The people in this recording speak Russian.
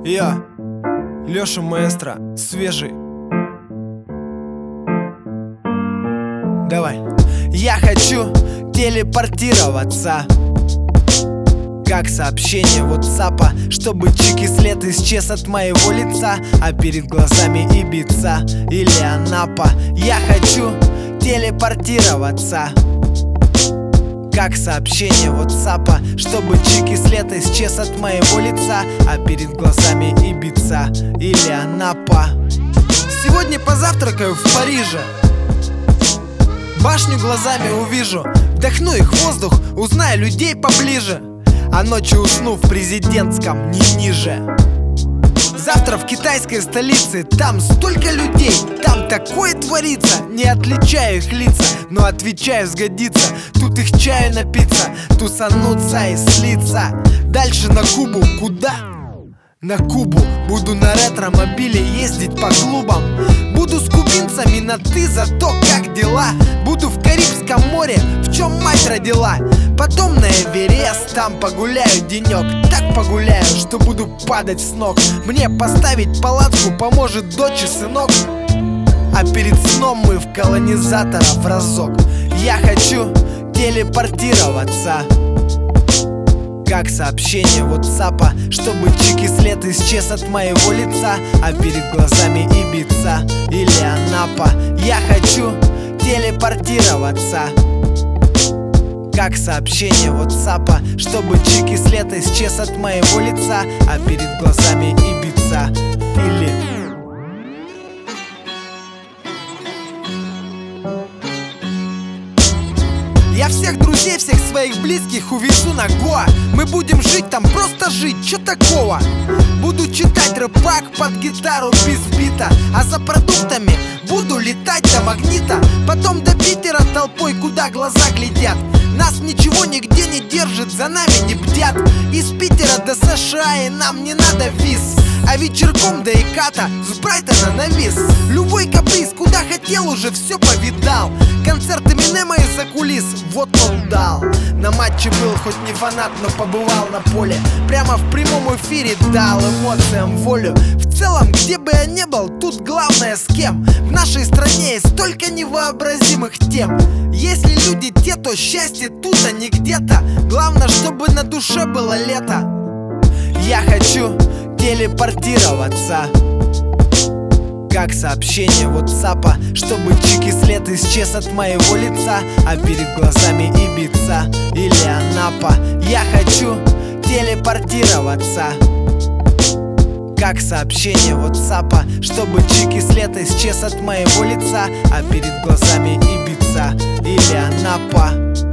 Я, Лёша Маэстро, свежий. Давай. Я хочу телепортироваться, как сообщение ватсапа, чтобы чики след исчез от моего лица, а перед глазами Ибица или Анапа. Я хочу телепортироваться, как сообщение ватсапа, чтобы чики след исчез от моего лица, а перед глазами Ибица или Анапа. Сегодня позавтракаю в Париже, башню глазами увижу, вдохну их воздух, узнаю людей поближе, а ночью усну в президентском не ниже. Завтра в китайской столице, там столько людей, там такое творится, не отличаю их лица, но отвечаю, сгодится. Тут их чаю напиться, тусануться и слиться. Дальше на Кубу, куда? На Кубу. Буду на ретро-мобиле ездить по клубам, буду с кубинцами на ты за то, как дела. Буду в Карибском море, в чем мать родила. Потом на Эверест, там погуляю денек. Так погуляю, что буду падать с ног. Мне поставить палатку поможет дочь и сынок, а перед сном мы в колонизаторов разок. Я хочу телепортироваться, как сообщение ватсапа, чтобы чики след исчез от моего лица, а перед глазами Ибица или Анапа. Я хочу телепортироваться, как сообщение ватсапа, чтобы чики след исчез от моего лица, а перед глазами Ибица или... Я всех друзей, всех своих близких увезу на Гоа. Мы будем жить там, просто жить, чё такого? Буду читать рэпак под гитару без бита, а за продуктами буду летать до Магнита. Потом до Питера толпой, куда глаза глядят. Нас ничего нигде не держит, за нами не бдят. Из Питера до США и нам не надо виз, а вечерком до Иката с Брайтона на виз. Любой каприз, куда хотел, уже все повидал. Концерт Эминема из-за кулис, вот он дал. На матче был хоть не фанат, но побывал на поле. Прямо в прямом эфире дал эмоциям волю. В целом, где бы я ни был, тут главное с кем. В нашей стране есть столько невообразимых тем. Если люди те, то счастье тут, а не где-то. Главное, чтобы на душе было лето. Я хочу телепортироваться, как сообщение ватсапа, чтобы чики след исчез от моего лица, а перед глазами Ибица или Анапа. Я хочу телепортироваться, как сообщение ватсапа, чтобы чики след исчез от моего лица, а перед глазами Ибица или Анапа.